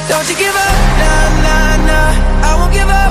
Don't you give up, nah, nah, nah, I won't give up.